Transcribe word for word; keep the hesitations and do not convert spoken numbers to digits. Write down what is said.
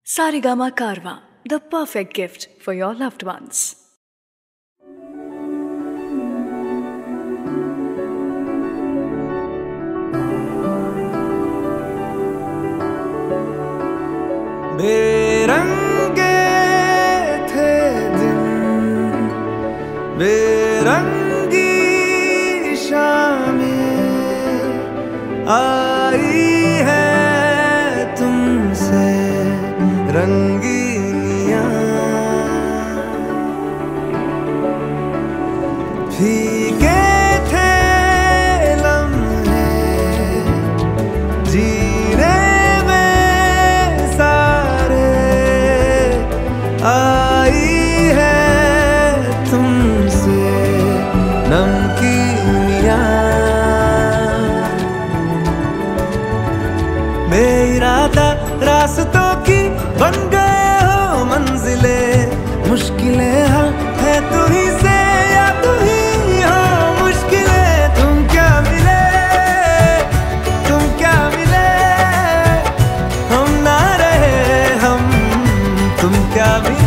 Saregama Karwa, the perfect gift for your loved ones. बेरंगे थे दिन, बेरंगी शामें आई है तुमसे रंगीनियां, फीके थे लम्हे जीने आई है तुमसे नमकीनियां, बेइरादा रास्तों की बन गए हो मंजिले, मुश्किलें हल है तू ही से या तू ही हो मुश्किलें। तुम क्या मिले, तुम क्या मिले, हम ना रहे हम, तुम क्या मिले।